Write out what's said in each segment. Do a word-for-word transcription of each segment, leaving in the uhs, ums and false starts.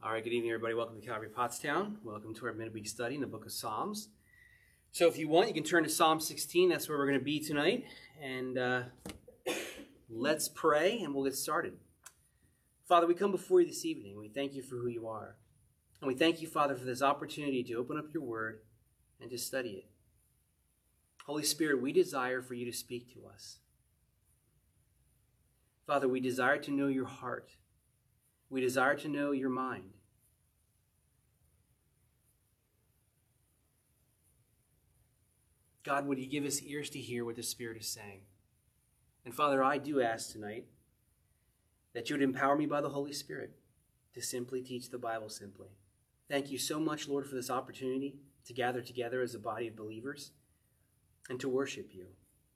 All right, good evening, everybody. Welcome to Calvary Pottstown. Welcome to our midweek study in the book of Psalms. So if you want, you can turn to Psalm sixteen. That's where we're going to be tonight. And uh, let's pray, and we'll get started. Father, we come before you this evening. We thank you for who you are. And we thank you, Father, for this opportunity to open up your word and to study it. Holy Spirit, we desire for you to speak to us. Father, we desire to know your heart. We desire to know your mind. God, would you give us ears to hear what the Spirit is saying? And Father, I do ask tonight that you would empower me by the Holy Spirit to simply teach the Bible simply. Thank you so much, Lord, for this opportunity to gather together as a body of believers and to worship you.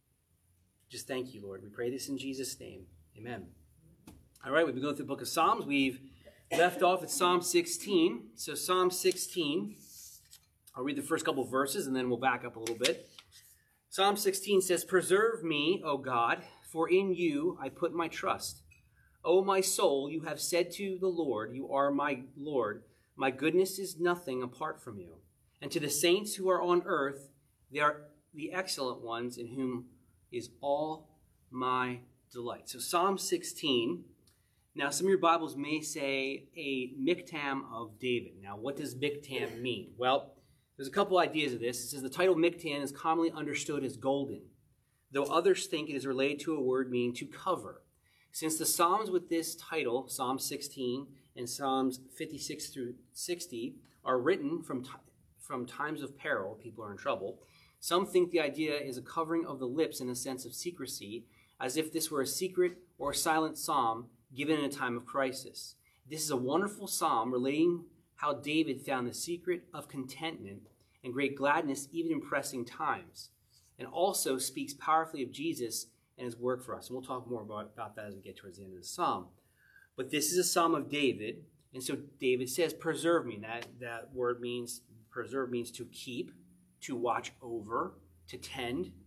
Just thank you, Lord. We pray this in Jesus' name. Amen. All right, we've been going through the book of Psalms. We've left off at Psalm sixteen. So Psalm sixteen, I'll read the first couple of verses and then we'll back up a little bit. Psalm sixteen says, "Preserve me, O God, for in you I put my trust. O my soul, you have said to the Lord, you are my Lord. My goodness is nothing apart from you. And to the saints who are on earth, they are the excellent ones in whom is all my delight." So Psalm sixteen. Now, some of your Bibles may say a miktam of David. Now, what does miktam mean? Well, there's a couple ideas of this. It says the title miktam is commonly understood as golden, though others think it is related to a word meaning to cover. Since the Psalms with this title, Psalm sixteen and Psalms fifty-six through sixty, are written from, t- from times of peril, people are in trouble, some think the idea is a covering of the lips in a sense of secrecy, as if this were a secret or silent psalm given in a time of crisis. This is a wonderful psalm relating how David found the secret of contentment and great gladness even in pressing times, and also speaks powerfully of Jesus and his work for us. And we'll talk more about, about that as we get towards the end of the psalm. But this is a psalm of David, and so David says, preserve me. That, that word means, preserve means to keep, to watch over, to tend.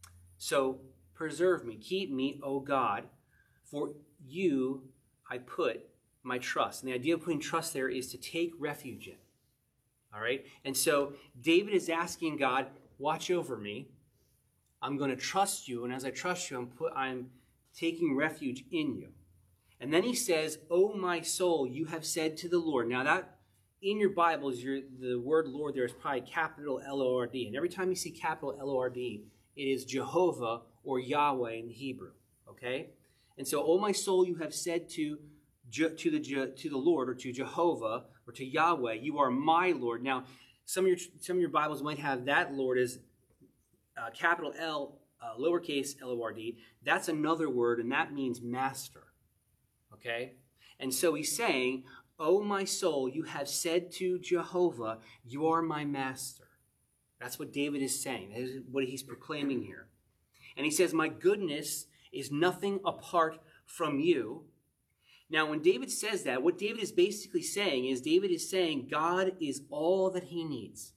So preserve me, keep me, O God, for you I put my trust. And the idea of putting trust there is to take refuge in. All right? And so David is asking God, watch over me. I'm going to trust you. And as I trust you, I'm, put, I'm taking refuge in you. And then he says, "O my soul, you have said to the Lord." Now that in your Bibles, your, the word Lord there is probably capital L O R D. And every time you see capital L O R D, it is Jehovah or Yahweh in Hebrew. Okay? And so, "O my soul, you have said to, to, the, to the Lord," or to Jehovah, or to Yahweh, "you are my Lord." Now, some of your, some of your Bibles might have that Lord as uh, capital L, uh, lowercase L O R D. That's another word, and that means master. Okay? And so he's saying, "O my soul, you have said to Jehovah, you are my master." That's what David is saying. That is what he's proclaiming here. And he says, "My goodness is nothing apart from you." Now, when David says that, what David is basically saying is David is saying God is all that he needs.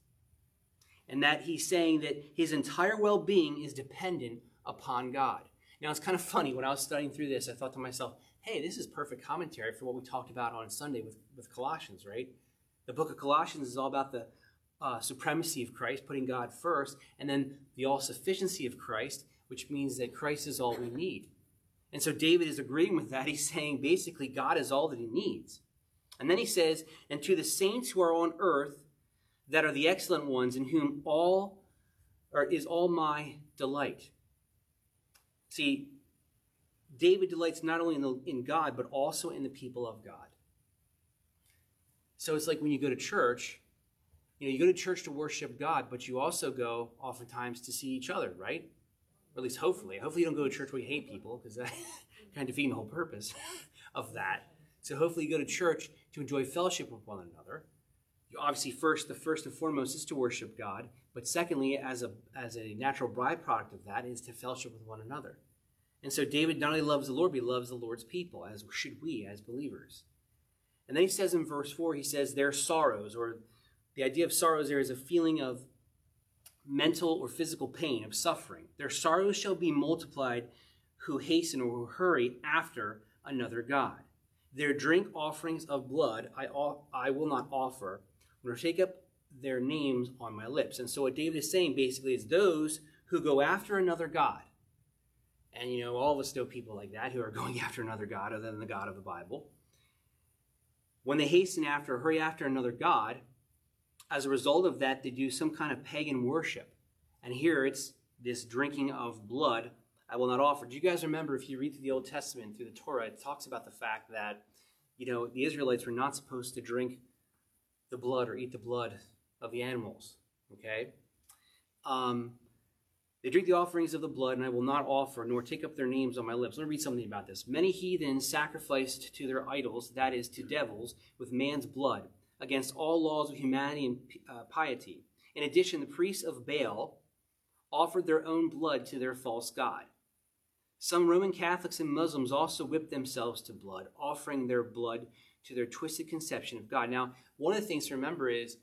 And that he's saying that his entire well-being is dependent upon God. Now, it's kind of funny. When I was studying through this, I thought to myself, hey, this is perfect commentary for what we talked about on Sunday with, with Colossians, right? The book of Colossians is all about the uh, supremacy of Christ, putting God first, and then the all-sufficiency of Christ, which means that Christ is all we need. And so David is agreeing with that. He's saying basically God is all that he needs. And then he says, "And to the saints who are on earth, that are the excellent ones, in whom all or is all my delight." See, David delights not only in, the, in God, but also in the people of God. So it's like when you go to church, you know, you go to church to worship God, but you also go oftentimes to see each other, right? Or at least hopefully. Hopefully you don't go to church where you hate people, because that kind of defeats the whole purpose of that. So hopefully you go to church to enjoy fellowship with one another. You obviously, first, the first and foremost is to worship God. But secondly, as a, as a natural byproduct of that, is to fellowship with one another. And so David not only loves the Lord, but he loves the Lord's people, as should we as believers. And then he says in verse four, he says, "Their sorrows," or the idea of sorrows there is a feeling of mental or physical pain, of suffering. "Their sorrows shall be multiplied who hasten or who hurry after another God. Their drink offerings of blood I, I will not offer, nor take up their names on my lips. And so what David is saying basically is those who go after another god. And, you know, all of us know people like that who are going after another god other than the God of the Bible. When they hasten after, hurry after another god, as a result of that, they do some kind of pagan worship. And here it's this drinking of blood I will not offer. Do you guys remember, if you read through the Old Testament, through the Torah, it talks about the fact that, you know, the Israelites were not supposed to drink the blood or eat the blood of the animals, okay? Um, they drink the offerings of the blood, and I will not offer, nor take up their names on my lips. Let me read something about this. Many heathens sacrificed to their idols, that is, to devils, with man's blood, against all laws of humanity and uh, piety. In addition, the priests of Baal offered their own blood to their false god. Some Roman Catholics and Muslims also whipped themselves to blood, offering their blood to their twisted conception of God. Now, one of the things to remember is,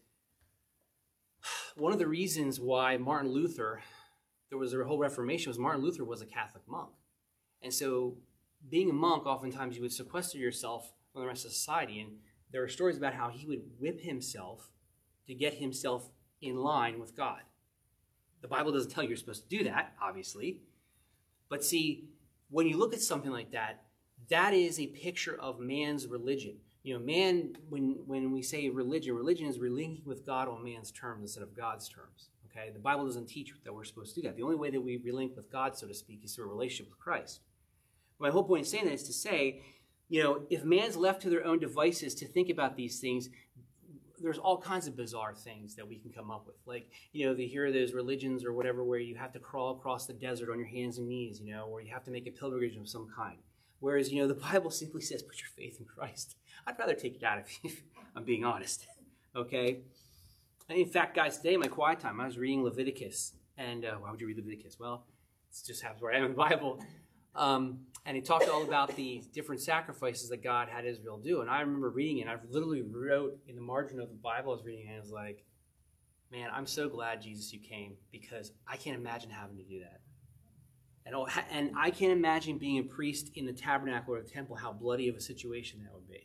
one of the reasons why Martin Luther, there was a whole Reformation, was Martin Luther was a Catholic monk. And so being a monk, oftentimes you would sequester yourself from the rest of society. And there are stories about how he would whip himself to get himself in line with God. The Bible doesn't tell you you're supposed to do that, obviously. But see, when you look at something like that, that is a picture of man's religion. You know, man, when, when we say religion, religion is relinquishing with God on man's terms instead of God's terms. Okay? The Bible doesn't teach that we're supposed to do that. The only way that we relink with God, so to speak, is through a relationship with Christ. My whole point in saying that is to say, you know, if man's left to their own devices to think about these things, there's all kinds of bizarre things that we can come up with. Like, you know, they hear those religions or whatever where you have to crawl across the desert on your hands and knees, you know, or you have to make a pilgrimage of some kind. Whereas, you know, the Bible simply says, put your faith in Christ. I'd rather take it out if I'm being honest. Okay? And in fact, guys, today in my quiet time, I was reading Leviticus. And uh, why would you read Leviticus? Well, it just happens where I am in the Bible. Um, and he talked all about the different sacrifices that God had Israel do. And I remember reading it. I literally wrote in the margin of the Bible I was reading, and I was like, man, I'm so glad, Jesus, you came, because I can't imagine having to do that. And, all, and I can't imagine being a priest in the tabernacle or the temple, how bloody of a situation that would be.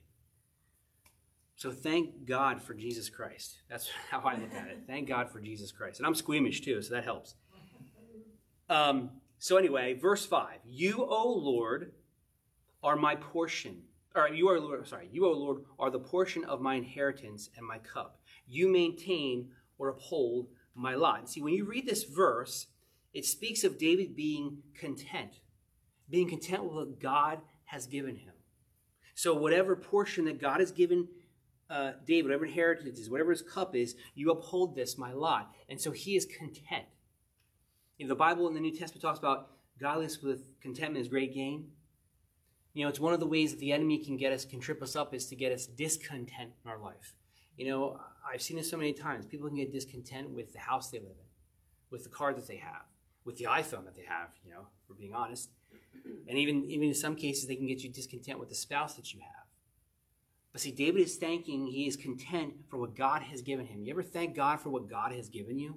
So thank God for Jesus Christ. That's how I look at it. Thank God for Jesus Christ. And I'm squeamish too, so that helps. Um, so anyway, verse five. You, O Lord, are my portion. Or you are Lord, sorry, you, O Lord, are the portion of my inheritance and my cup. You maintain or uphold my lot. And see, when you read this verse, it speaks of David being content. Being content with what God has given him. So whatever portion that God has given Uh, David, whatever inheritance is, whatever his cup is, you uphold this, my lot. And so he is content. You know, the Bible in the New Testament talks about godliness with contentment is great gain. You know, it's one of the ways that the enemy can get us, can trip us up, is to get us discontent in our life. You know, I've seen this so many times. People can get discontent with the house they live in, with the car that they have, with the iPhone that they have, you know, if we're being honest. And even, even in some cases, they can get you discontent with the spouse that you have. But see, David is thanking, he is content for what God has given him. You ever thank God for what God has given you?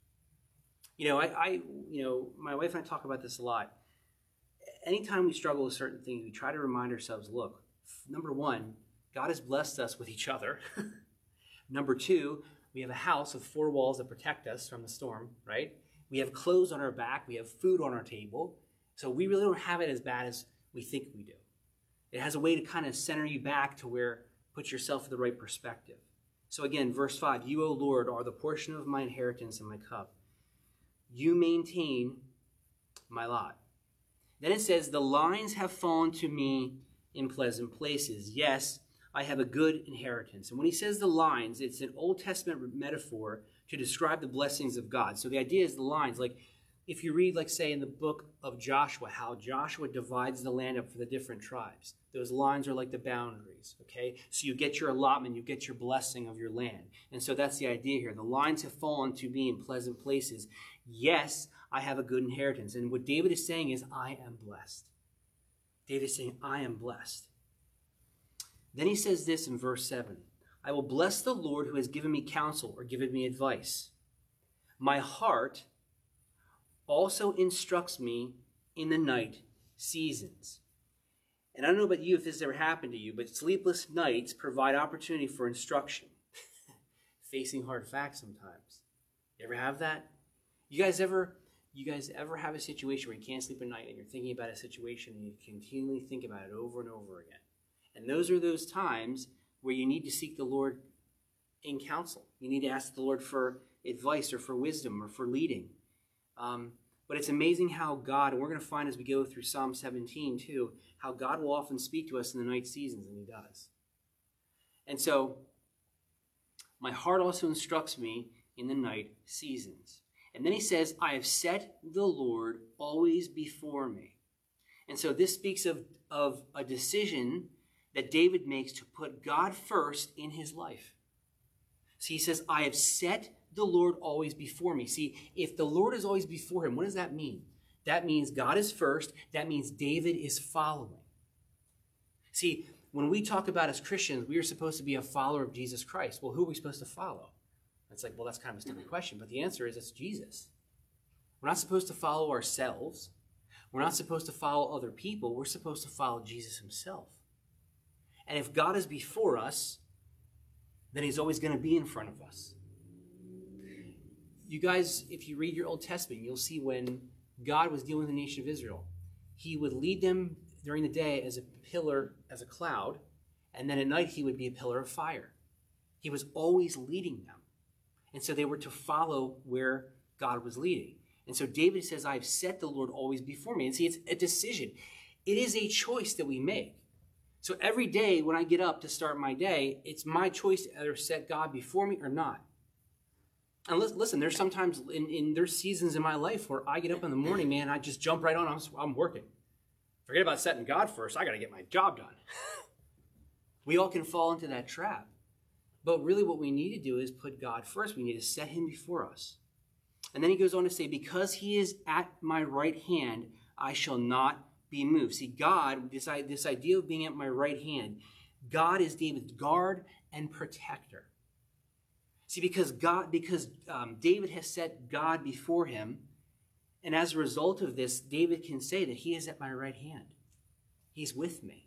You know, I, I, you know, my wife and I talk about this a lot. Anytime we struggle with certain things, we try to remind ourselves, look, number one, God has blessed us with each other. Number two, we have a house with four walls that protect us from the storm, right? We have clothes on our back. We have food on our table. So we really don't have it as bad as we think we do. It has a way to kind of center you back to where, put yourself in the right perspective. So again, verse five, you, O Lord, are the portion of my inheritance and my cup. You maintain my lot. Then it says, the lines have fallen to me in pleasant places. Yes, I have a good inheritance. And when he says the lines, it's an Old Testament metaphor to describe the blessings of God. So the idea is the lines, like, if you read, like, say, in the book of Joshua, how Joshua divides the land up for the different tribes. Those lines are like the boundaries, okay? So you get your allotment, you get your blessing of your land. And so that's the idea here. The lines have fallen to me in pleasant places. Yes, I have a good inheritance. And what David is saying is, I am blessed. David is saying, I am blessed. Then he says this in verse seven. I will bless the Lord who has given me counsel or given me advice. My heart also instructs me in the night seasons. And I don't know about you if this has ever happened to you, but sleepless nights provide opportunity for instruction. Facing hard facts sometimes. You ever have that? You guys ever you guys ever have a situation where you can't sleep at night and you're thinking about a situation and you continually think about it over and over again? And those are those times where you need to seek the Lord in counsel. You need to ask the Lord for advice or for wisdom or for leading. Um, but it's amazing how God, and we're going to find as we go through Psalm seventeen too, how God will often speak to us in the night seasons, and he does. And so, my heart also instructs me in the night seasons. And then he says, I have set the Lord always before me. And so this speaks of, of a decision that David makes to put God first in his life. So he says, I have set the Lord always before me. See, if the Lord is always before him, what does that mean? That means God is first. That means David is following. See, when we talk about as Christians, we are supposed to be a follower of Jesus Christ. Well, who are we supposed to follow? It's like, well, that's kind of a stupid question, but the answer is it's Jesus. We're not supposed to follow ourselves. We're not supposed to follow other people. We're supposed to follow Jesus himself. And if God is before us, then he's always going to be in front of us. You guys, if you read your Old Testament, you'll see when God was dealing with the nation of Israel, he would lead them during the day as a pillar, as a cloud, and then at night he would be a pillar of fire. He was always leading them. And so they were to follow where God was leading. And so David says, I've set the Lord always before me. And see, it's a decision. It is a choice that we make. So every day when I get up to start my day, it's my choice to either set God before me or not. And listen, there's sometimes in, in there's seasons in my life where I get up in the morning, man, I just jump right on. I'm, I'm working. Forget about setting God first. I got to get my job done. We all can fall into that trap. But really what we need to do is put God first. We need to set him before us. And then he goes on to say, because he is at my right hand, I shall not be moved. See, God, this, this idea of being at my right hand, God is David's guard and protector. See, because God, because um, David has set God before him, and as a result of this, David can say that he is at my right hand. He's with me.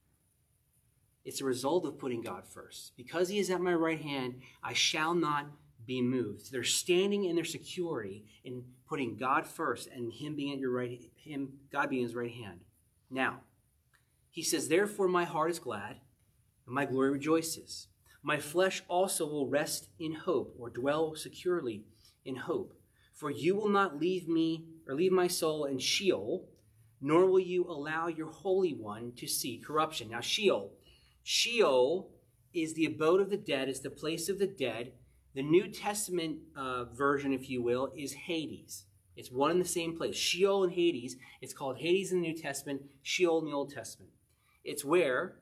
It's a result of putting God first. Because he is at my right hand, I shall not be moved. So they're standing in their security in putting God first and him being at your right, him, God being his right hand. Now, he says, therefore my heart is glad and my glory rejoices. My flesh also will rest in hope, or dwell securely in hope. For you will not leave me or leave my soul in Sheol, nor will you allow your Holy One to see corruption. Now, Sheol. Sheol is the abode of the dead, is the place of the dead. The New Testament uh, version, if you will, is Hades. It's one and the same place. Sheol and Hades. It's called Hades in the New Testament, Sheol in the Old Testament. It's where,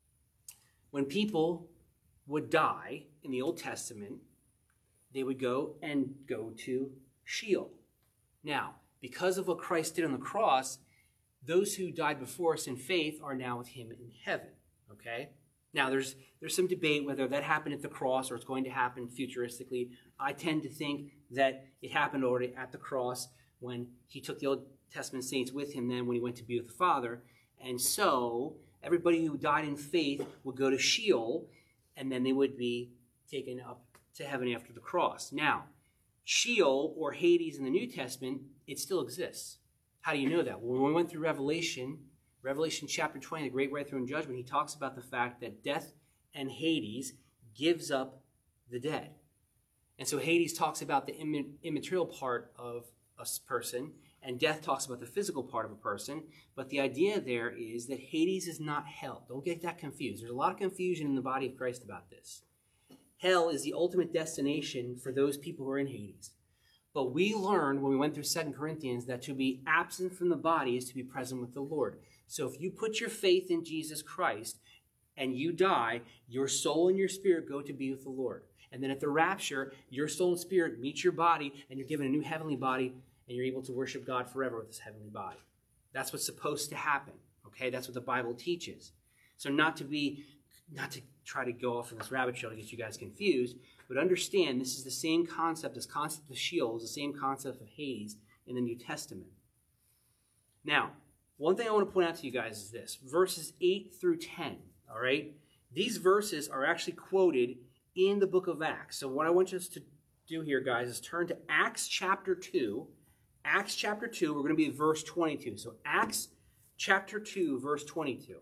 when people would die in the Old Testament, they would go and go to Sheol. Now, because of what Christ did on the cross, those who died before us in faith are now with him in heaven. Okay? Now, there's there's some debate whether that happened at the cross or it's going to happen futuristically. I tend to think that it happened already at the cross when he took the Old Testament saints with him then when he went to be with the Father. And so, everybody who died in faith would go to Sheol, and then they would be taken up to heaven after the cross. Now, Sheol, or Hades in the New Testament, it still exists. How do you know that? Well, when we went through Revelation, Revelation chapter twenty, the great right throne judgment, he talks about the fact that death and Hades gives up the dead. And so Hades talks about the immaterial part of a person, and death talks about the physical part of a person. But the idea there is that Hades is not hell. Don't get that confused. There's a lot of confusion in the body of Christ about this. Hell is the ultimate destination for those people who are in Hades. But we learned when we went through Second Corinthians that to be absent from the body is to be present with the Lord. So if you put your faith in Jesus Christ and you die, your soul and your spirit go to be with the Lord. And then at the rapture, your soul and spirit meet your body, and you're given a new heavenly body, and you're able to worship God forever with this heavenly body. That's what's supposed to happen. Okay, that's what the Bible teaches. So not to be, not to try to go off on this rabbit trail to get you guys confused, but understand this is the same concept. This concept of Sheol is the same concept of Hades in the New Testament. Now, One thing I want to point out to you guys is this. Verses eight through ten, all right? These verses are actually quoted in the book of Acts. So what I want us to do here, guys, is turn to Acts chapter two. Acts chapter two, we're going to be at verse twenty-two. So Acts chapter two, verse twenty-two.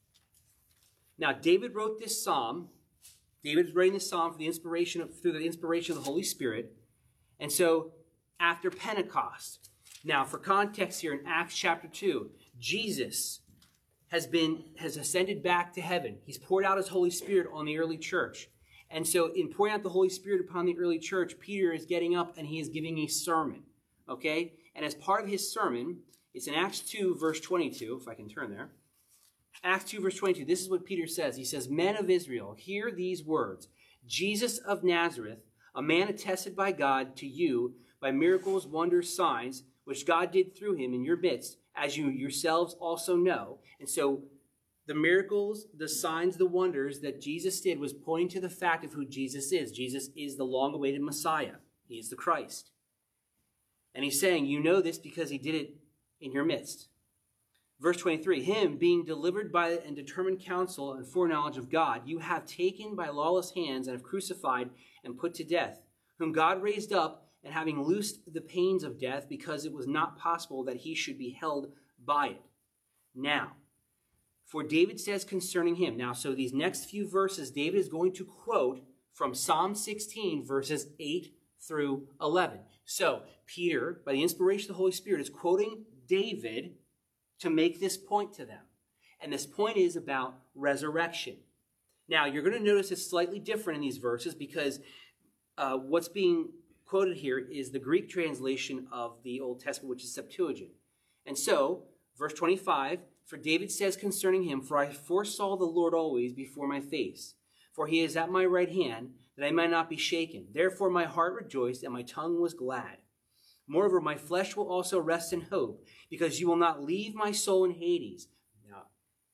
Now, David wrote this psalm. David's writing this psalm for the inspiration of, through the inspiration of the Holy Spirit. And so, after Pentecost. Now, for context here in Acts chapter two, Jesus has been has ascended back to heaven. He's poured out his Holy Spirit on the early church. And so, in pouring out the Holy Spirit upon the early church, Peter is getting up and he is giving a sermon. Okay? And as part of his sermon, it's in Acts two, verse twenty-two, if I can turn there. Acts two, verse twenty-two, this is what Peter says. He says, "Men of Israel, hear these words. Jesus of Nazareth, a man attested by God to you by miracles, wonders, signs, which God did through him in your midst, as you yourselves also know." And so the miracles, the signs, the wonders that Jesus did was pointing to the fact of who Jesus is. Jesus is the long-awaited Messiah. He is the Christ. And he's saying, you know this because he did it in your midst. Verse twenty-three, "Him being delivered by and determined counsel and foreknowledge of God, you have taken by lawless hands and have crucified and put to death, whom God raised up, and having loosed the pains of death, because it was not possible that he should be held by it. Now, for David says concerning him," now, so these next few verses, David is going to quote from Psalm sixteen, verses eight through eleven. So, Peter, by the inspiration of the Holy Spirit, is quoting David to make this point to them. And this point is about resurrection. Now, you're going to notice it's slightly different in these verses because uh, what's being quoted here is the Greek translation of the Old Testament, which is Septuagint. And so, verse twenty-five, "For David says concerning him, for I foresaw the Lord always before my face. For he is at my right hand, that I might not be shaken. Therefore my heart rejoiced, and my tongue was glad. Moreover, my flesh will also rest in hope, because you will not leave my soul in Hades." Now,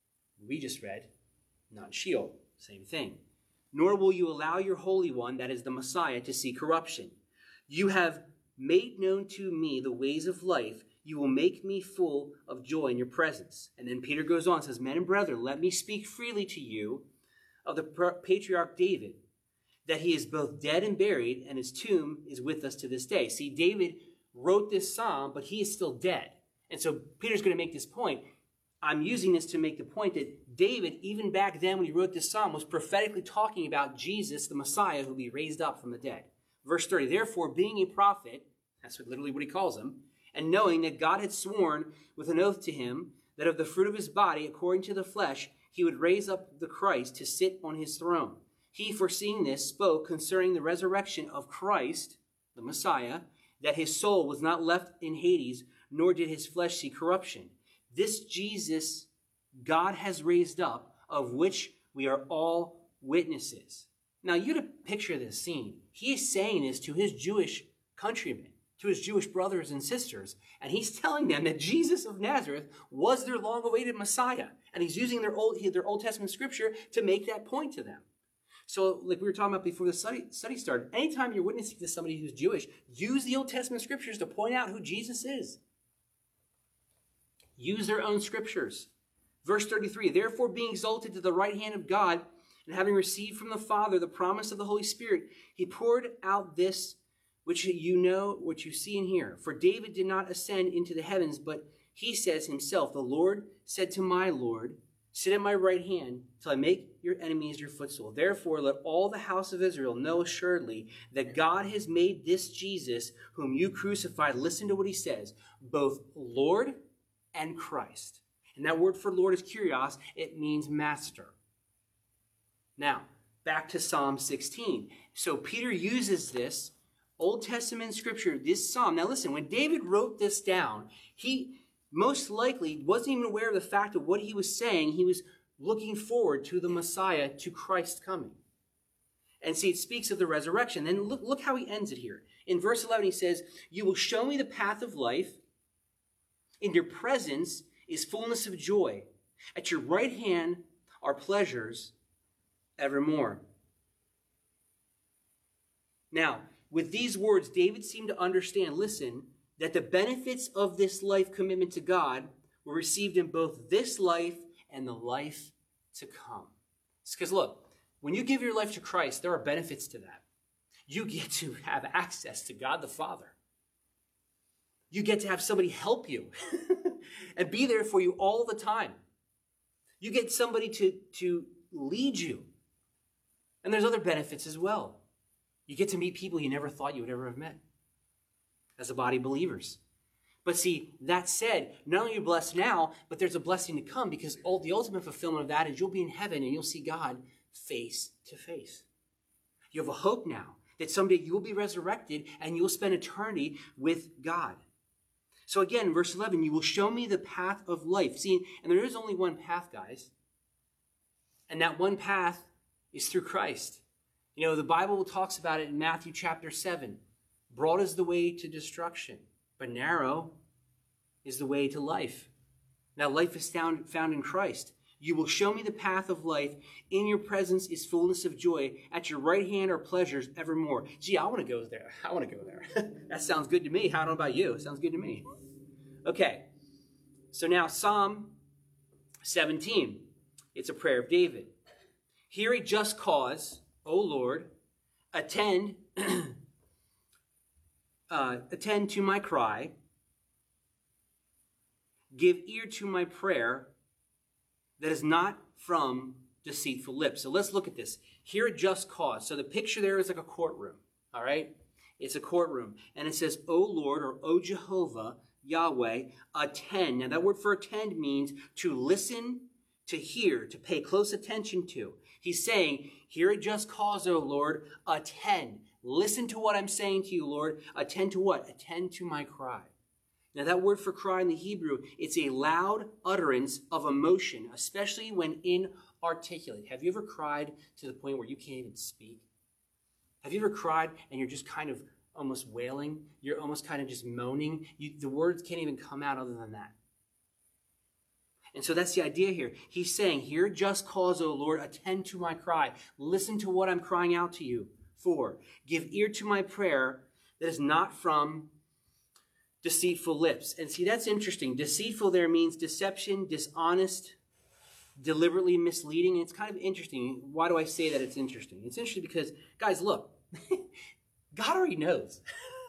we just read, not in Sheol, same thing. "Nor will you allow your Holy One," that is the Messiah, "to see corruption. You have made known to me the ways of life. You will make me full of joy in your presence." And then Peter goes on and says, "Men and brethren, let me speak freely to you of the patriarch David, that he is both dead and buried, and his tomb is with us to this day." See, David wrote this psalm, but he is still dead. And so Peter's going to make this point. I'm using this to make the point that David, even back then when he wrote this psalm, was prophetically talking about Jesus, the Messiah, who will be raised up from the dead. Verse thirty, "Therefore, being a prophet," that's what, literally what he calls him, "and knowing that God had sworn with an oath to him that of the fruit of his body, according to the flesh, he would raise up the Christ to sit on his throne. He, foreseeing this, spoke concerning the resurrection of Christ, the Messiah, that his soul was not left in Hades, nor did his flesh see corruption. This Jesus God has raised up, of which we are all witnesses." Now, you got to picture this scene. He is saying this to his Jewish countrymen, to his Jewish brothers and sisters, and he's telling them that Jesus of Nazareth was their long-awaited Messiah, and he's using their Old, their Old Testament scripture to make that point to them. So, like we were talking about before the study, study started, anytime you're witnessing to somebody who's Jewish, use the Old Testament scriptures to point out who Jesus is. Use their own scriptures. Verse thirty-three, "Therefore, being exalted to the right hand of God, and having received from the Father the promise of the Holy Spirit, he poured out this which you know, which you see and hear. For David did not ascend into the heavens, but he says himself, the Lord said to my Lord, sit at my right hand till I make your enemies your footstool. Therefore, let all the house of Israel know assuredly that God has made this Jesus, whom you crucified," listen to what he says, "both Lord and Christ." And that word for Lord is kurios. It means master. Now, back to Psalm sixteen. So Peter uses this Old Testament scripture, this psalm. Now listen, when David wrote this down, he most likely wasn't even aware of the fact of what he was saying. He was looking forward to the Messiah, to Christ coming. And see, it speaks of the resurrection. Then look, look how he ends it here. In verse eleven, he says, "You will show me the path of life. In your presence is fullness of joy. At your right hand are pleasures evermore." Now, with these words, David seemed to understand, listen, that the benefits of this life commitment to God were were received in both this life and the life to come. It's because, look, when you give your life to Christ, there are benefits to that. You get to have access to God the Father. You get to have somebody help you and be there for you all the time. You get somebody to, to lead you. And there's other benefits as well. You get to meet people you never thought you would ever have met as a body of believers. But see, that said, not only are you blessed now, but there's a blessing to come, because all, the ultimate fulfillment of that is you'll be in heaven and you'll see God face to face. You have a hope now that someday you will be resurrected and you'll spend eternity with God. So again, verse eleven, you will show me the path of life. See, and there is only one path, guys. And that one path is through Christ. You know, the Bible talks about it in Matthew chapter seven. Broad is the way to destruction, but narrow is the way to life. Now, life is found, found in Christ. You will show me the path of life. In your presence is fullness of joy. At your right hand are pleasures evermore. Gee, I want to go there. I want to go there. That sounds good to me. I don't know about you. It sounds good to me. Okay. So now Psalm seventeen. It's a prayer of David. Hear a just cause, O Lord. Attend, uh, attend to my cry. Give ear to my prayer that is not from deceitful lips. So let's look at this. Hear a just cause. So the picture there is like a courtroom, all right? It's a courtroom. And it says, O Lord, or O Jehovah, Yahweh, attend. Now that word for attend means to listen, to hear, to pay close attention to. He's saying, hear a just cause, O Lord, attend. Listen to what I'm saying to you, Lord. Attend to what? Attend to my cry. Now that word for cry in the Hebrew, it's a loud utterance of emotion, especially when inarticulate. Have you ever cried to the point where you can't even speak? Have you ever cried and you're just kind of almost wailing? You're almost kind of just moaning. You, the words can't even come out other than that. And so that's the idea here. He's saying, hear a just cause, O Lord, attend to my cry. Listen to what I'm crying out to you for. Give ear to my prayer that is not from deceitful lips. And see, that's interesting. Deceitful there means deception, dishonest, deliberately misleading. And it's kind of interesting. Why do I say that it's interesting? It's interesting because, guys, look, God already knows.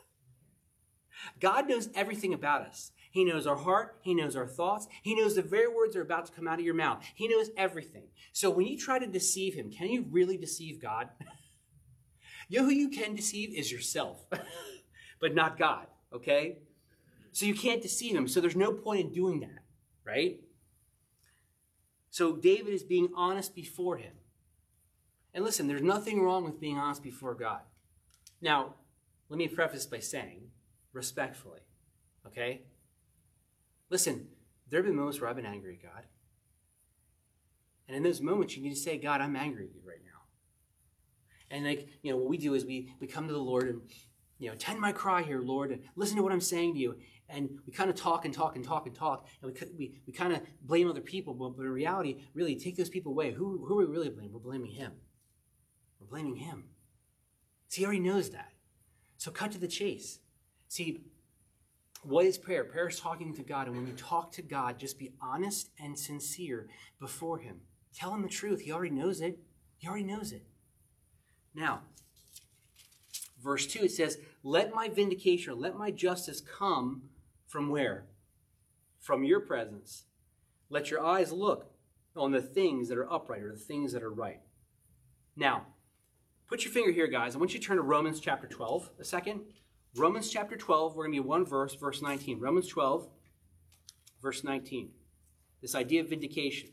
God knows everything about us. He knows our heart. He knows our thoughts. He knows the very words that are about to come out of your mouth. He knows everything. So when you try to deceive him, can you really deceive God? You know who you can deceive is yourself, but not God, okay? So you can't deceive him. So there's no point in doing that, right? So David is being honest before him. And listen, there's nothing wrong with being honest before God. Now, let me preface by saying, respectfully, okay? Listen, there have been moments where I've been angry at God. And in those moments, you need to say, God, I'm angry at you right now. And like, you know, what we do is we, we come to the Lord and, you know, tend my cry here, Lord, and listen to what I'm saying to you. And we kind of talk and talk and talk and talk. And we we, we kind of blame other people. But, but in reality, really, take those people away. Who, who are we really blaming? We're blaming him. We're blaming him. See, he already knows that. So cut to the chase. See, what is prayer? Prayer is talking to God. And when you talk to God, just be honest and sincere before him. Tell him the truth. He already knows it. He already knows it. Now, verse two, it says, let my vindication, or let my justice come from where? From your presence. Let your eyes look on the things that are upright, or the things that are right. Now, put your finger here, guys. I want you to turn to Romans chapter twelve a second. Romans chapter twelve, we're going to be one verse, verse nineteen. Romans twelve, verse nineteen. This idea of vindication.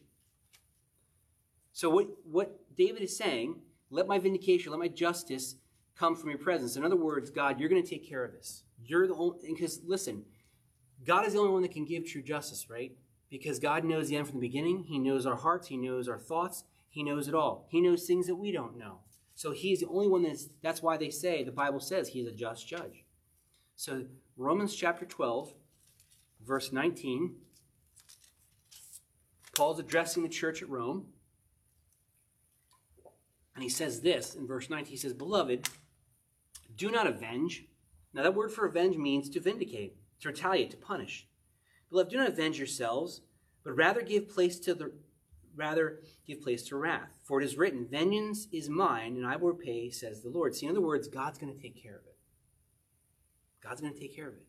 So what, what David is saying, let my vindication, let my justice come from your presence. In other words, God, you're going to take care of this. You're the only, because listen, God is the only one that can give true justice, right? Because God knows the end from the beginning. He knows our hearts. He knows our thoughts. He knows it all. He knows things that we don't know. So he's the only one that's, that's why they say, the Bible says he's a just judge. So Romans chapter twelve, verse nineteen, Paul's addressing the church at Rome. And he says this in verse nineteen, he says, beloved, do not avenge. Now that word for avenge means to vindicate, to retaliate, to punish. Beloved, do not avenge yourselves, but rather give place to the rather give place to wrath. For it is written, vengeance is mine, and I will repay, says the Lord. See, in other words, God's going to take care of it. God's going to take care of it.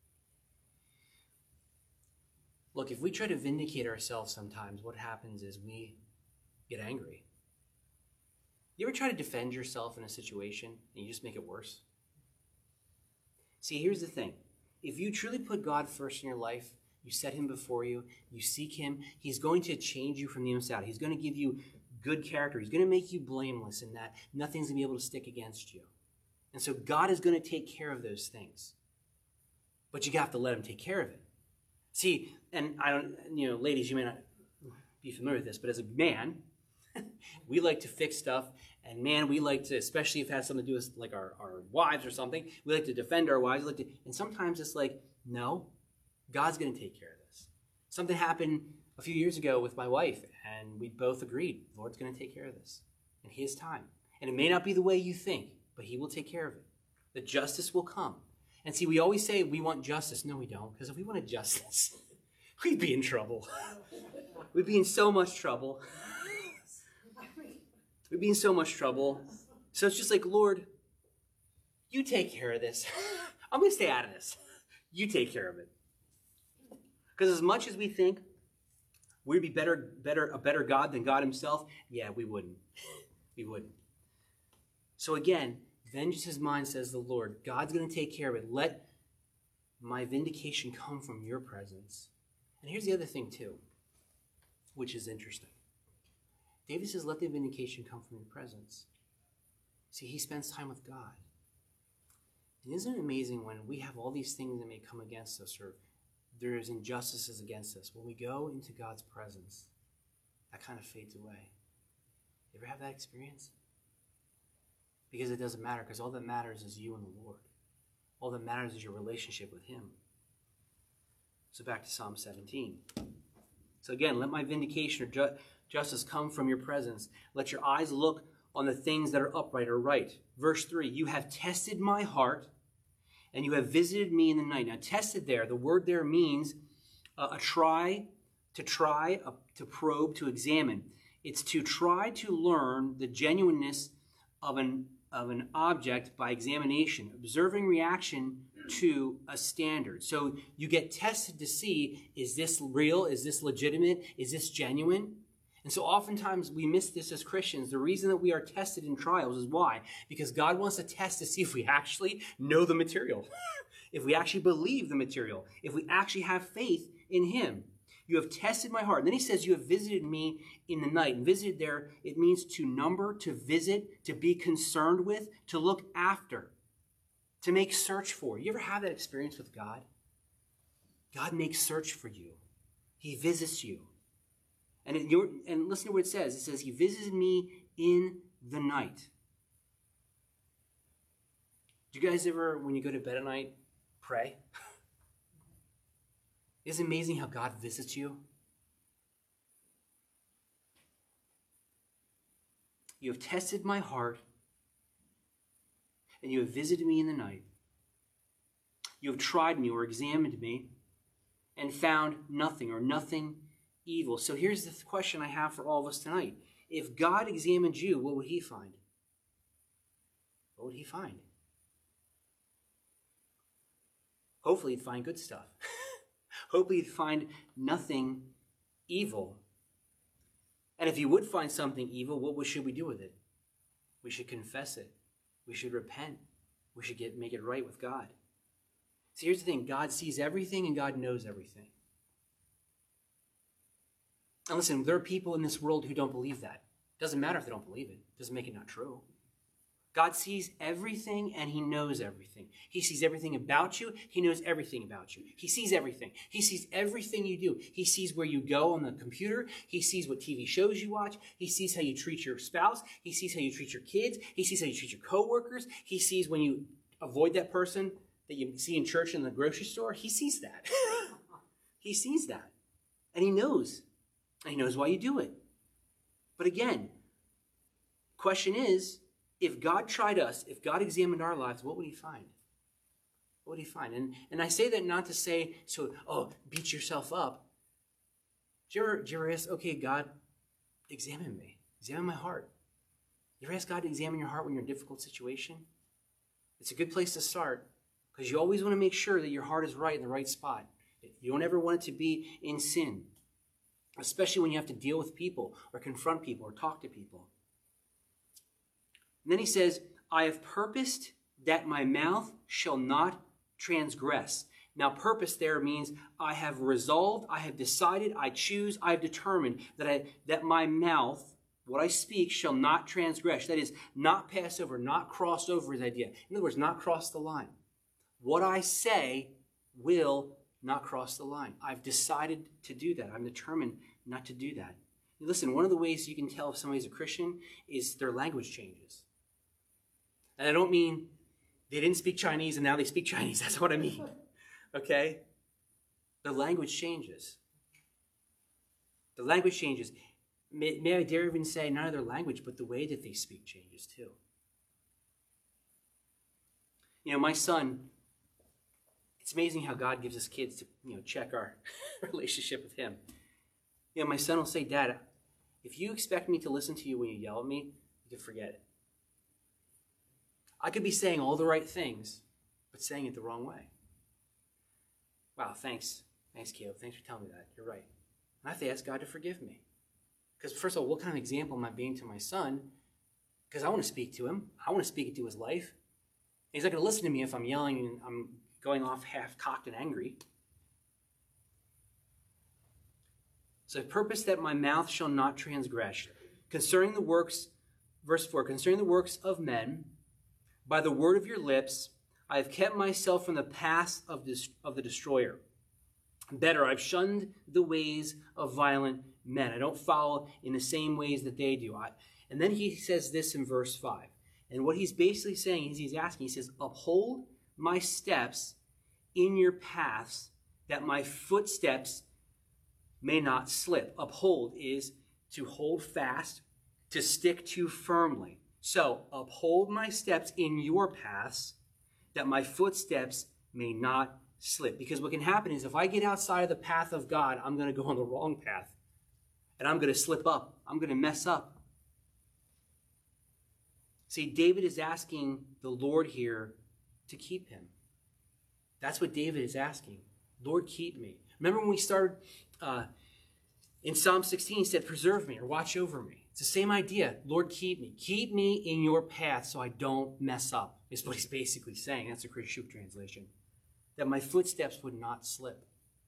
Look, if we try to vindicate ourselves sometimes, what happens is we get angry. You ever try to defend yourself in a situation and you just make it worse? See, here's the thing. If you truly put God first in your life, you set him before you, you seek him, he's going to change you from the inside out. He's going to give you good character. He's going to make you blameless in that nothing's going to be able to stick against you. And so God is going to take care of those things. But you have to let him take care of it. See, and I don't, you know, ladies, you may not be familiar with this, but as a man, we like to fix stuff. And man, we like to, especially if it has something to do with like our, our wives or something, we like to defend our wives. We like to, and sometimes it's like, no, God's going to take care of this. Something happened a few years ago with my wife, and we both agreed, the Lord's going to take care of this in his time. And it may not be the way you think, but he will take care of it. The justice will come. And see, we always say we want justice. No, we don't, because if we wanted justice, we'd be in trouble. We'd be in so much trouble. We'd be in so much trouble. So it's just like, Lord, you take care of this. I'm going to stay out of this. You take care of it. Because as much as we think we'd be better, better, a better God than God himself, yeah, we wouldn't. We wouldn't. So again, vengeance is mine, says the Lord. God's going to take care of it. Let my vindication come from your presence. And here's the other thing too, which is interesting. David says, let the vindication come from your presence. See, he spends time with God. And isn't it amazing when we have all these things that may come against us, or there's injustices against us, when we go into God's presence, that kind of fades away. You ever have that experience? Because it doesn't matter, because all that matters is you and the Lord. All that matters is your relationship with him. So back to Psalm seventeen. So again, let my vindication or ju- justice come from your presence. Let your eyes look on the things that are upright or right. Verse three, you have tested my heart, and you have visited me in the night. Now, tested there, the word there means uh, a try, to try, a, to probe, to examine. It's to try to learn the genuineness of an, of an object by examination, observing reaction to a standard. So you get tested to see, is this real? Is this legitimate? Is this genuine? And so oftentimes we miss this as Christians. The reason that we are tested in trials is why? Because God wants to test to see if we actually know the material, if we actually believe the material, if we actually have faith in him. You have tested my heart. And then he says, you have visited me in the night. And visited there, it means to number, to visit, to be concerned with, to look after, to make search for. You ever have that experience with God? God makes search for you. He visits you. And, it, you're, and listen to what it says. It says, he visited me in the night. Do you guys ever, when you go to bed at night, pray? Isn't it amazing how God visits you? You have tested my heart, and you have visited me in the night. You have tried me or examined me, and found nothing or nothing evil. So here's the question I have for all of us tonight. If God examined you, what would he find? What would he find? Hopefully he'd find good stuff. Hopefully he'd find nothing evil. And if he would find something evil, what should we do with it? We should confess it. We should repent. We should get make it right with God. See, here's the thing. God sees everything and God knows everything. And listen, there are people in this world who don't believe that. It doesn't matter if they don't believe it. It doesn't make it not true. God sees everything and he knows everything. He sees everything about you. He knows everything about you. He sees everything. He sees everything you do. He sees where you go on the computer. He sees what T V shows you watch. He sees how you treat your spouse. He sees how you treat your kids. He sees how you treat your coworkers. He sees when you avoid that person that you see in church and in the grocery store. He sees that. He sees that. And he knows. And he knows why you do it. But again, question is, if God tried us, if God examined our lives, what would he find? What would he find? And, and I say that not to say, so, oh, beat yourself up. Do you ever, do you ever ask, okay, God, examine me. Examine my heart. You ever ask God to examine your heart when you're in a difficult situation? It's a good place to start because you always want to make sure that your heart is right in the right spot. You don't ever want it to be in sin, especially when you have to deal with people or confront people or talk to people. And then he says, I have purposed that my mouth shall not transgress. Now, purpose there means I have resolved, I have decided, I choose, I have determined that I that my mouth, what I speak, shall not transgress. That is, not pass over, not cross over his idea. In other words, not cross the line. What I say will not cross the line. I've decided to do that. I'm determined not to do that. Listen, one of the ways you can tell if somebody's a Christian is their language changes. And I don't mean they didn't speak Chinese and now they speak Chinese. That's what I mean. Okay? The language changes. The language changes. May, may I dare even say not their language, but the way that they speak changes too. You know, my son, it's amazing how God gives us kids to, you know, check our relationship with him. You know, my son will say, Dad, if you expect me to listen to you when you yell at me, you can forget it. I could be saying all the right things, but saying it the wrong way. Wow, thanks. Thanks, Caleb. Thanks for telling me that. You're right. And I have to ask God to forgive me. Because first of all, what kind of example am I being to my son? Because I want to speak to him. I want to speak into his life. And he's not going to listen to me if I'm yelling and I'm going off half-cocked and angry. So I purpose that my mouth shall not transgress. Concerning the works, verse four, concerning the works of men, by the word of your lips, I have kept myself from the paths of, this, of the destroyer. Better, I've shunned the ways of violent men. I don't follow in the same ways that they do. I, and then he says this in verse five. And what he's basically saying is he's asking, he says, uphold my steps in your paths, that my footsteps may not slip. Uphold is to hold fast, to stick to firmly. So, uphold my steps in your paths, that my footsteps may not slip. Because what can happen is if I get outside of the path of God, I'm going to go on the wrong path. And I'm going to slip up. I'm going to mess up. See, David is asking the Lord here to keep him. That's what David is asking. Lord, keep me. Remember when we started uh, in Psalm sixteen, he said, preserve me or watch over me. It's the same idea. Lord, keep me. Keep me in your path so I don't mess up, is what he's basically saying. That's a Krishuk translation. That my footsteps would not slip.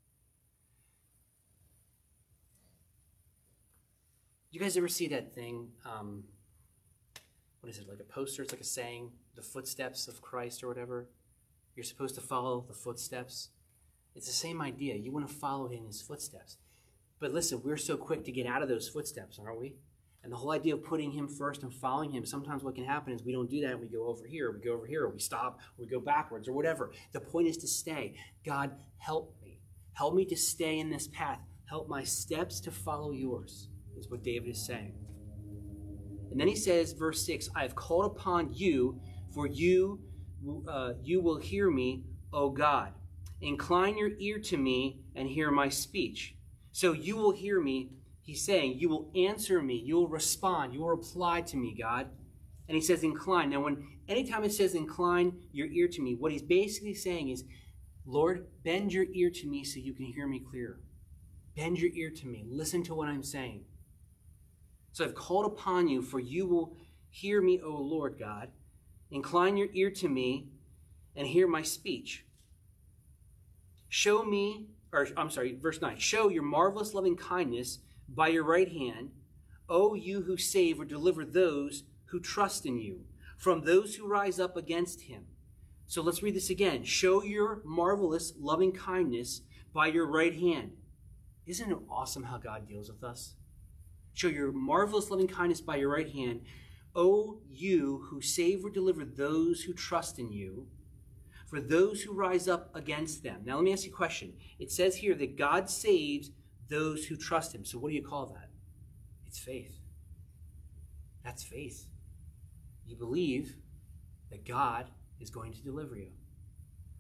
You guys ever see that thing? Um, what is it, like a poster? It's like a saying, the footsteps of Christ or whatever. You're supposed to follow the footsteps. It's the same idea. You want to follow in his footsteps. But listen, we're so quick to get out of those footsteps, aren't we? And the whole idea of putting him first and following him, sometimes what can happen is we don't do that and we go over here, we go over here, or we stop, or we go backwards, or whatever. The point is to stay. God, help me. Help me to stay in this path. Help my steps to follow yours, is what David is saying. And then he says, verse six, I have called upon you, for you, uh, you will hear me, O God. Incline your ear to me and hear my speech. So you will hear me. He's saying, you will answer me, you will respond, you will reply to me, God. And he says, incline. Now, when anytime it says incline your ear to me, what he's basically saying is, Lord, bend your ear to me so you can hear me clearer. Bend your ear to me. Listen to what I'm saying. So I've called upon you, for you will hear me, O Lord God. Incline your ear to me and hear my speech. Show me, or I'm sorry, verse nine. Show your marvelous loving kindness by your right hand, O you who save or deliver those who trust in you, from those who rise up against him. So let's read this again. Show your marvelous loving kindness by your right hand. Isn't it awesome how God deals with us? Show your marvelous loving kindness by your right hand, O you who save or deliver those who trust in you, for those who rise up against them. Now let me ask you a question. It says here that God saves those who trust him. So what do you call that? It's faith. That's faith. You believe that God is going to deliver you.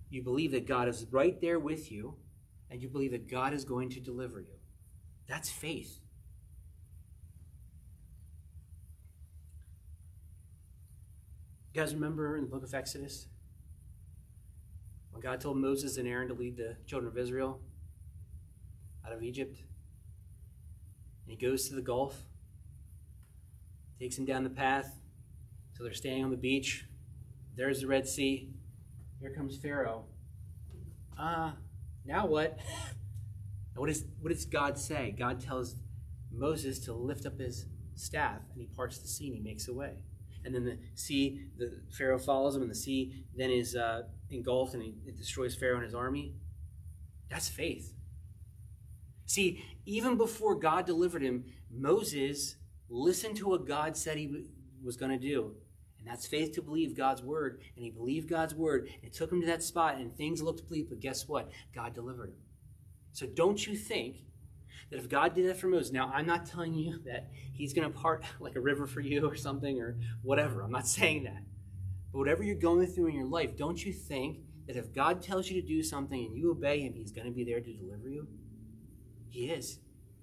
You believe that God is right there with you, and you believe that God is going to deliver you. That's faith. You guys remember in the book of Exodus when God told Moses and Aaron to lead the children of Israel out of Egypt? And he goes to the Gulf, takes them down the path till they're standing on the beach. There's the Red Sea. Here comes Pharaoh. Ah, uh, now what? What, is, what does God say? God tells Moses to lift up his staff, and he parts the sea and he makes a way. And then the sea, the Pharaoh follows him, and the sea then is uh, engulfed, and he, it destroys Pharaoh and his army. That's faith. See, even before God delivered him, Moses listened to what God said he w- was going to do. And that's faith to believe God's word. And he believed God's word. And it took him to that spot, and things looked bleak. But guess what? God delivered him. So don't you think that if God did that for Moses, now I'm not telling you that he's going to part like a river for you or something or whatever. I'm not saying that. But whatever you're going through in your life, don't you think that if God tells you to do something and you obey him, he's going to be there to deliver you? He is.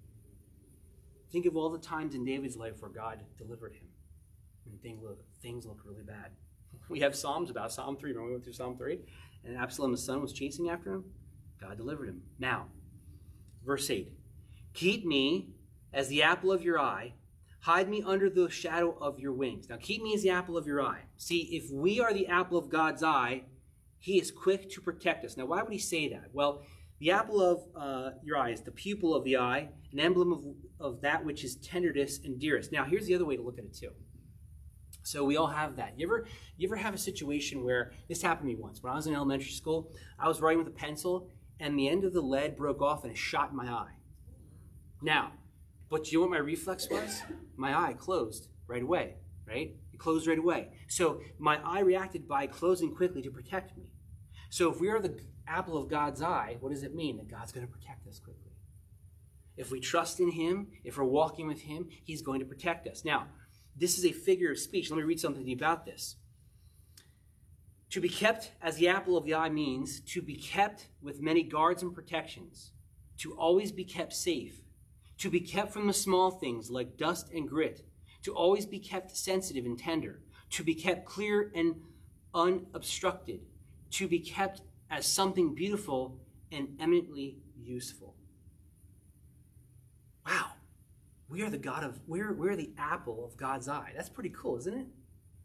Think of all the times in David's life where God delivered him. And things look, things look really bad. We have Psalms about Psalm three. Remember we went through Psalm three? And Absalom, his son, was chasing after him. God delivered him. Now, verse eight. Keep me as the apple of your eye. Hide me under the shadow of your wings. Now, keep me as the apple of your eye. See, if we are the apple of God's eye, he is quick to protect us. Now, why would he say that? Well, the apple of uh, your eye is the pupil of the eye, an emblem of, of that which is tenderest and dearest. Now, here's the other way to look at it, too. So we all have that. You ever, you ever have a situation where, this happened to me once. When I was in elementary school, I was writing with a pencil, and the end of the lead broke off, and it shot in my eye. Now, but you know what my reflex was? My eye closed right away, right? It closed right away. So my eye reacted by closing quickly to protect me. So if we are the apple of God's eye, what does it mean? That God's going to protect us quickly. If we trust in him, if we're walking with him, he's going to protect us. Now, this is a figure of speech. Let me read something to you about this. To be kept as the apple of the eye means to be kept with many guards and protections, to always be kept safe, to be kept from the small things like dust and grit, to always be kept sensitive and tender, to be kept clear and unobstructed, to be kept as something beautiful and eminently useful. Wow. We are the God of, we're, we're the apple of God's eye. That's pretty cool, isn't it?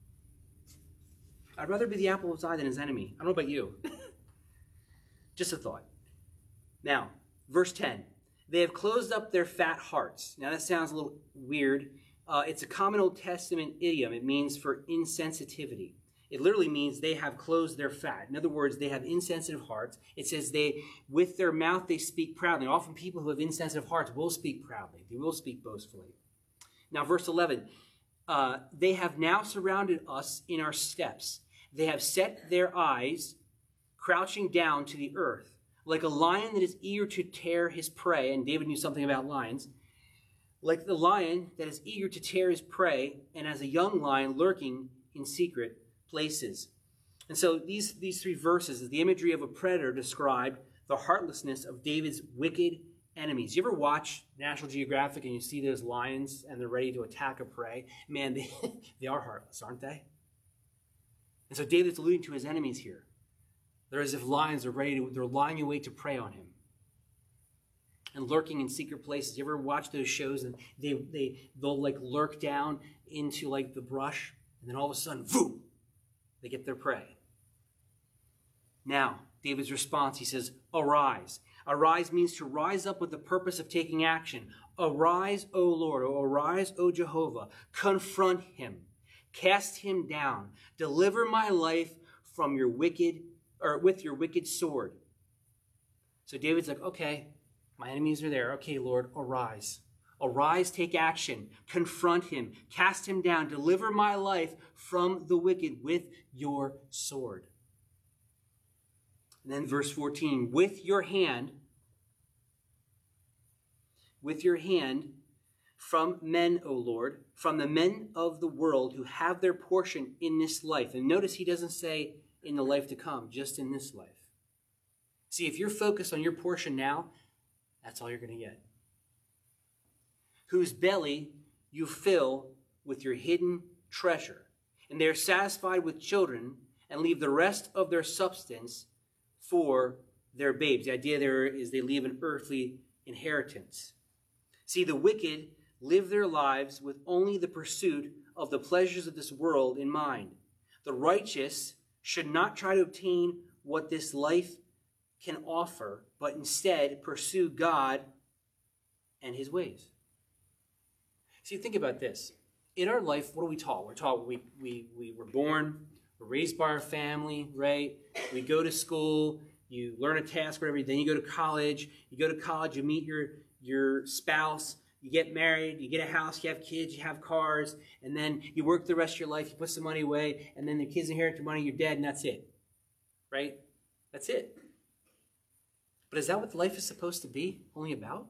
I'd rather be the apple of his eye than his enemy. I don't know about you. Just a thought. Now, verse ten. They have closed up their fat hearts. Now, that sounds a little weird. Uh, it's a common Old Testament idiom. It means for insensitivity. It literally means they have closed their fat. In other words, they have insensitive hearts. It says they, with their mouth, they speak proudly. Often people who have insensitive hearts will speak proudly. They will speak boastfully. Now, verse eleven. Uh, they have now surrounded us in our steps. They have set their eyes crouching down to the earth. Like a lion that is eager to tear his prey, and David knew something about lions, like the lion that is eager to tear his prey, and as a young lion lurking in secret places. And so these, these three verses is the imagery of a predator described, the heartlessness of David's wicked enemies. You ever watch National Geographic and you see those lions and they're ready to attack a prey? Man, they, they are heartless, aren't they? And so David's alluding to his enemies here. They're as if lions are ready to, they're lying in wait to prey on him. And lurking in secret places. You ever watch those shows and they, they, they'll like lurk down into like the brush and then all of a sudden, boom, they get their prey. Now, David's response, he says, arise. Arise means to rise up with the purpose of taking action. Arise, O Lord, or arise, O Jehovah. Confront him. Cast him down. Deliver my life from your wicked or with your wicked sword. So David's like, okay, my enemies are there. Okay, Lord, arise. Arise, take action. Confront him. Cast him down. Deliver my life from the wicked with your sword. And then verse fourteen, with your hand, with your hand from men, O Lord, from the men of the world who have their portion in this life. And notice he doesn't say in the life to come, just in this life. See, if you're focused on your portion now, that's all you're going to get. Whose belly you fill with your hidden treasure, and they are satisfied with children and leave the rest of their substance for their babes. The idea there is they leave an earthly inheritance. See, the wicked live their lives with only the pursuit of the pleasures of this world in mind. The righteous should not try to obtain what this life can offer, but instead pursue God and his ways. See, think about this. In our life, what are we taught? We're taught we, we, we were born, we're raised by our family, right? We go to school, you learn a task, whatever, then you go to college. You go to college, you meet your, your spouse, you get married, you get a house, you have kids, you have cars, and then you work the rest of your life, you put some money away, and then the kids inherit your money, you're dead, and that's it. Right? That's it. But is that what life is supposed to be only about?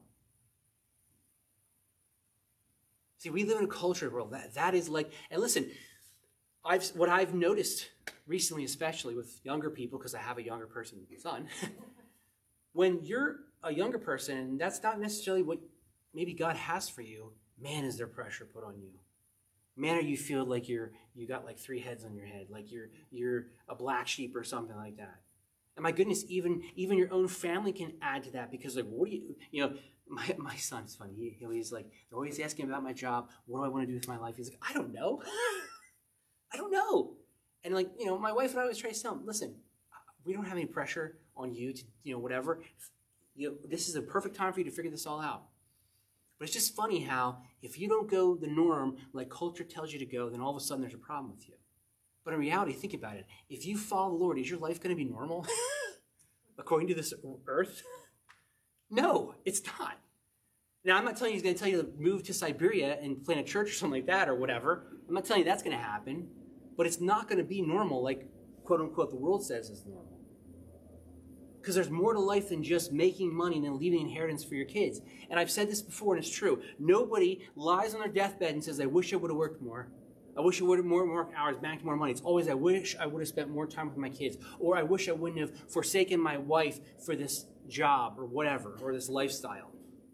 See, we live in a culture where that, that is like, and listen, I've what I've noticed recently, especially with younger people, because I have a younger person son, when you're a younger person, and that's not necessarily what maybe God has for you, man, is there pressure put on you. Man, or you feel like you're you got like three heads on your head, like you're you're a black sheep or something like that. And my goodness, even even your own family can add to that, because like, what do you, you know, my my son's funny. He, he always like, they're always asking about my job. What do I want to do with my life? He's like, I don't know. I don't know. And like, you know, my wife and I always try to tell him, listen, we don't have any pressure on you to, you know, whatever. You know, this is a perfect time for you to figure this all out. But it's just funny how if you don't go the norm like culture tells you to go, then all of a sudden there's a problem with you. But in reality, think about it. If you follow the Lord, is your life going to be normal according to this earth? No, it's not. Now, I'm not telling you he's going to tell you to move to Siberia and plant a church or something like that or whatever. I'm not telling you that's going to happen. But it's not going to be normal like, quote unquote, the world says is normal. Because there's more to life than just making money and then leaving inheritance for your kids. And I've said this before, and it's true. Nobody lies on their deathbed and says, I wish I would have worked more. I wish I would have more work hours, banked more money. It's always, I wish I would have spent more time with my kids. Or I wish I wouldn't have forsaken my wife for this job or whatever, or this lifestyle.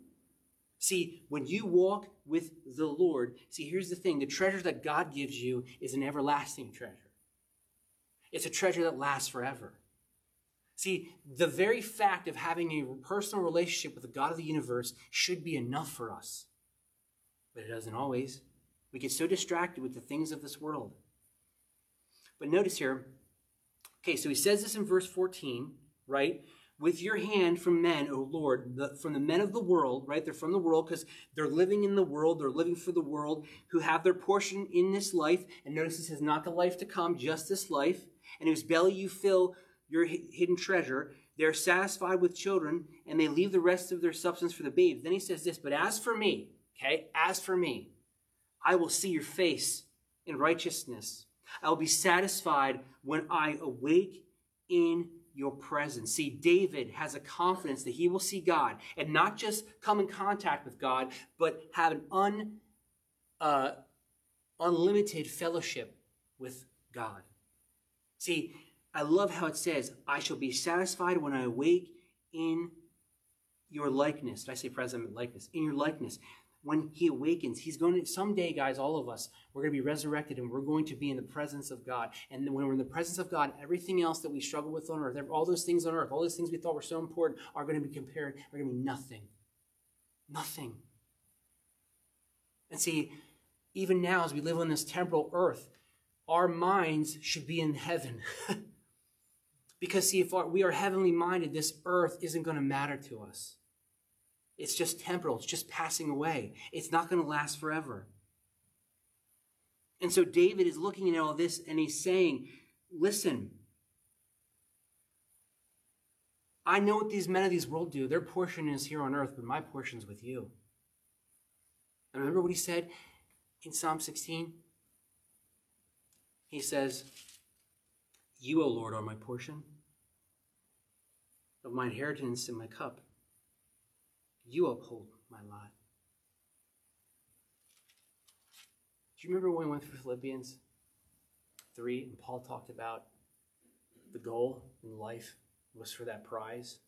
See, when you walk with the Lord, see, here's the thing. The treasure that God gives you is an everlasting treasure. It's a treasure that lasts forever. See, the very fact of having a personal relationship with the God of the universe should be enough for us. But it doesn't always. We get so distracted with the things of this world. But notice here, okay, so he says this in verse fourteen, right? With your hand from men, O Lord, the, from the men of the world, right? They're from the world because they're living in the world. They're living for the world, who have their portion in this life. And notice it says not the life to come, just this life. And whose belly you fill your hidden treasure. They're satisfied with children, and they leave the rest of their substance for the babes. Then he says this, but as for me, okay, as for me, I will see your face in righteousness. I will be satisfied when I awake in your presence. See, David has a confidence that he will see God, and not just come in contact with God, but have an un, uh, unlimited fellowship with God. See, I love how it says, I shall be satisfied when I awake in your likeness. Did I say present likeness? In your likeness. When he awakens, he's going to, someday, guys, all of us, we're going to be resurrected and we're going to be in the presence of God. And when we're in the presence of God, everything else that we struggle with on earth, all those things on earth, all those things we thought were so important are going to be compared, are going to be nothing. Nothing. And see, even now as we live on this temporal earth, our minds should be in heaven. Because see, if our, we are heavenly minded, this earth isn't going to matter to us. It's just temporal. It's just passing away. It's not going to last forever. And so David is looking at all this and he's saying, listen, I know what these men of this world do. Their portion is here on earth, but my portion is with you. And remember what he said in Psalm sixteen? He says, you, O Lord, are my portion of my inheritance and my cup. You uphold my lot. Do you remember when we went through Philippians three and Paul talked about the goal in life was for that prize.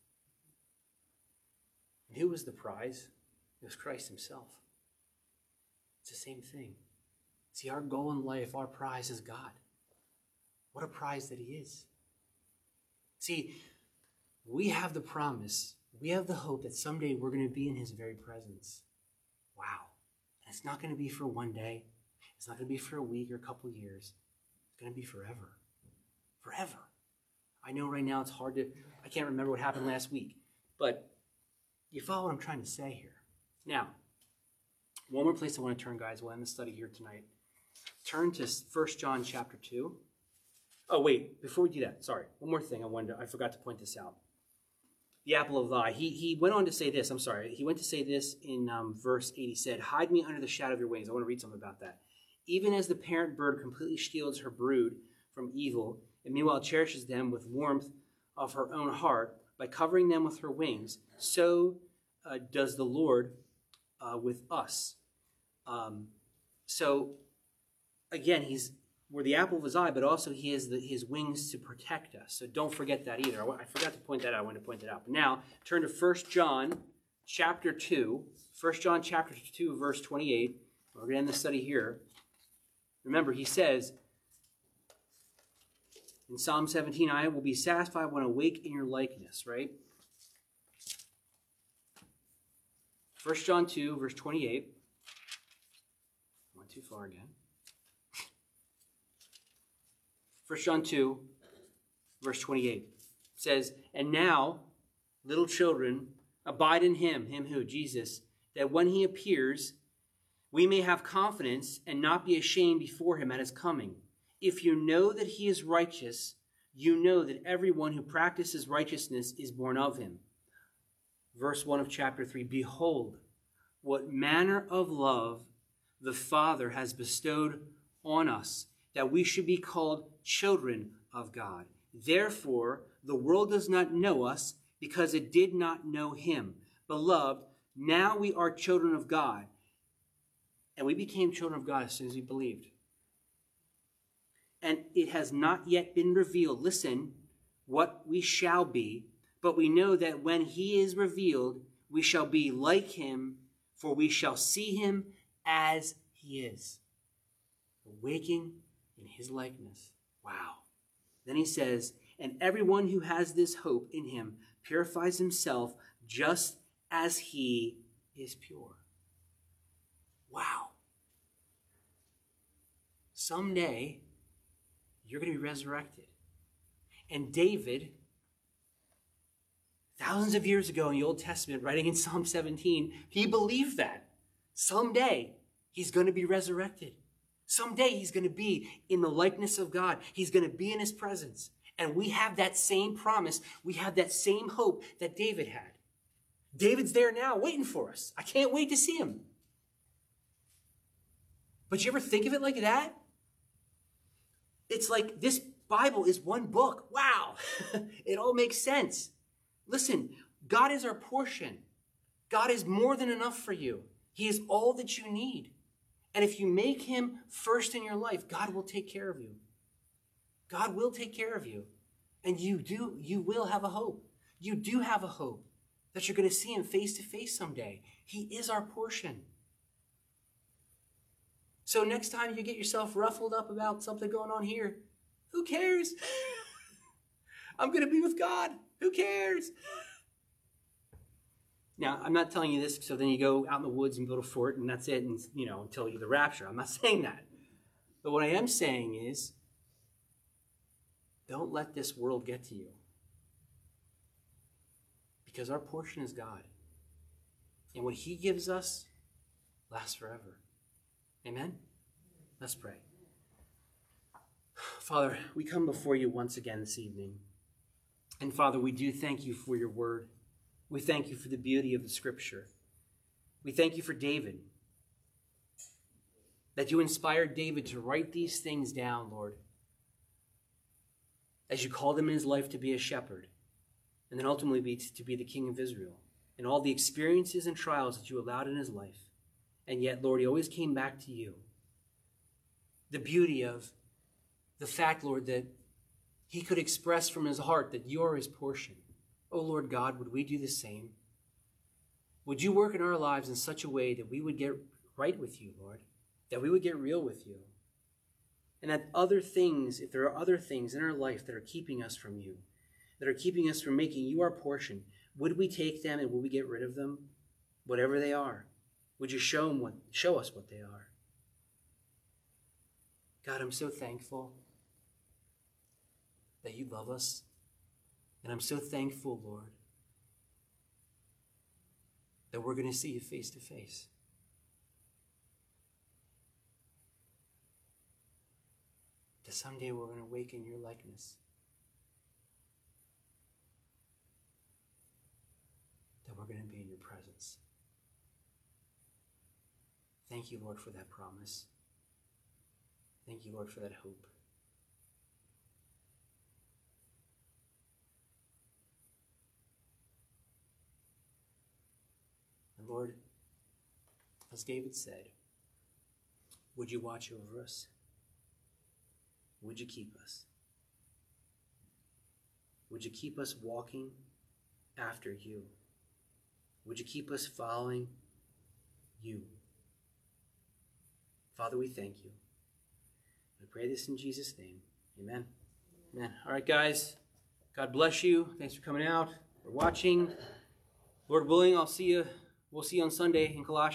And who was the prize? It was Christ himself. It's the same thing. See, our goal in life, our prize is God. What a prize that he is. See, we have the promise, we have the hope that someday we're going to be in his very presence. Wow. And it's not going to be for one day. It's not going to be for a week or a couple years. It's going to be forever. Forever. I know right now it's hard to, I can't remember what happened last week, but you follow what I'm trying to say here. Now, one more place I want to turn, guys. We'll end the study here tonight. Turn to First John chapter two. Oh, wait, before we do that, sorry. One more thing I wanted to, I forgot to point this out. The apple of the eye. He, he went on to say this, I'm sorry. He went to say this in um, verse eight. He said, hide me under the shadow of your wings. I want to read something about that. Even as the parent bird completely shields her brood from evil, and meanwhile cherishes them with warmth of her own heart by covering them with her wings, so uh, does the Lord uh, with us. Um, so, again, he's we're the apple of his eye, but also he has the, his wings to protect us. So don't forget that either. I, I forgot to point that out. I wanted to point that out. But now, turn to First John chapter two. First John chapter two, verse twenty-eight. We're going to end the study here. Remember, he says in Psalm seventeen, I will be satisfied when I wake in your likeness, right? First John two, verse twenty-eight. Went too far again. First John two, verse twenty-eight says, and now, little children, abide in him, him who, Jesus, that when he appears, we may have confidence and not be ashamed before him at his coming. If you know that he is righteous, you know that everyone who practices righteousness is born of him. Verse one of chapter three, behold, what manner of love the Father has bestowed on us, that we should be called children of God. Therefore, the world does not know us because it did not know him. Beloved, now we are children of God. And we became children of God as soon as we believed. And it has not yet been revealed, listen, what we shall be. But we know that when he is revealed, we shall be like him, for we shall see him as he is. Waking in his likeness. Wow. Then he says, and everyone who has this hope in him purifies himself just as he is pure. Wow. Someday, you're going to be resurrected. And David, thousands of years ago in the Old Testament, writing in Psalm seventeen, he believed that. Someday, he's going to be resurrected. Someday he's going to be in the likeness of God. He's going to be in his presence. And we have that same promise. We have that same hope that David had. David's there now waiting for us. I can't wait to see him. But you ever think of it like that? It's like this Bible is one book. Wow. It all makes sense. Listen, God is our portion. God is more than enough for you. He is all that you need. And if you make him first in your life, God will take care of you. God will take care of you. And you do, you will have a hope. You do have a hope that you're going to see him face to face someday. He is our portion. So next time you get yourself ruffled up about something going on here, who cares? I'm going to be with God. Who cares? Now, I'm not telling you this so then you go out in the woods and build a fort and that's it, and you know, until you the rapture. I'm not saying that. But what I am saying is, don't let this world get to you. Because our portion is God. And what he gives us lasts forever. Amen? Let's pray. Father, we come before you once again this evening. And Father, we do thank you for your word. We thank you for the beauty of the scripture. We thank you for David. That you inspired David to write these things down, Lord. As you called him in his life to be a shepherd. And then ultimately be to be the king of Israel. And all the experiences and trials that you allowed in his life. And yet, Lord, he always came back to you. The beauty of the fact, Lord, that he could express from his heart that you're his portion. Oh, Lord God, would we do the same? Would you work in our lives in such a way that we would get right with you, Lord, that we would get real with you, and that other things, if there are other things in our life that are keeping us from you, that are keeping us from making you our portion, would we take them and would we get rid of them, whatever they are? Would you show them what, show us what they are? God, I'm so thankful that you love us, and I'm so thankful, Lord, that we're going to see you face to face. That someday we're going to wake in your likeness. That we're going to be in your presence. Thank you, Lord, for that promise. Thank you, Lord, for that hope. And Lord, as David said, would you watch over us? Would you keep us? Would you keep us walking after you? Would you keep us following you? Father, we thank you. We pray this in Jesus' name. Amen. Amen. All right, guys. God bless you. Thanks for coming out, for watching. Lord willing, I'll see you. We'll see you on Sunday in Colossians.